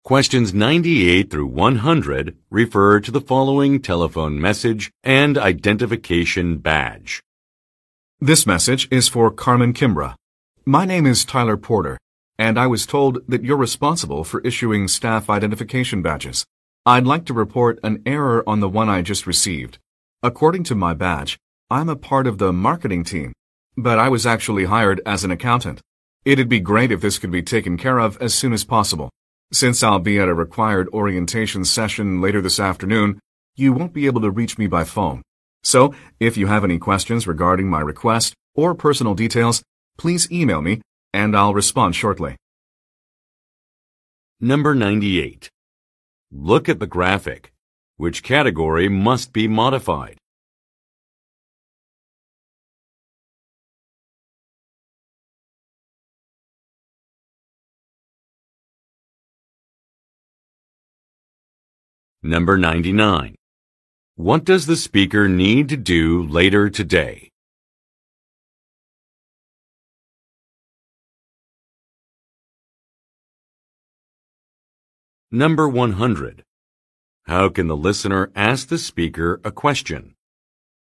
Questions 98 through 100 refer to the following telephone message and identification badge. This message is for Carmen Kimbra. My name is Tyler Porter, and I was told that you're responsible for issuing staff identification badges. I'd like to report an error on the one I just received. According to my badge, I'm a part of the marketing team, but I was actually hired as an accountant. It'd be great if this could be taken care of as soon as possible. Since I'll be at a required orientation session later this afternoon, you won't be able to reach me by phone. So, if you have any questions regarding my request or personal details, please email me and I'll respond shortly. Number 98. Look at the graphic. Which category must be modified? Number 99. What does the speaker need to do later today? Number 100. How can the listener ask the speaker a question?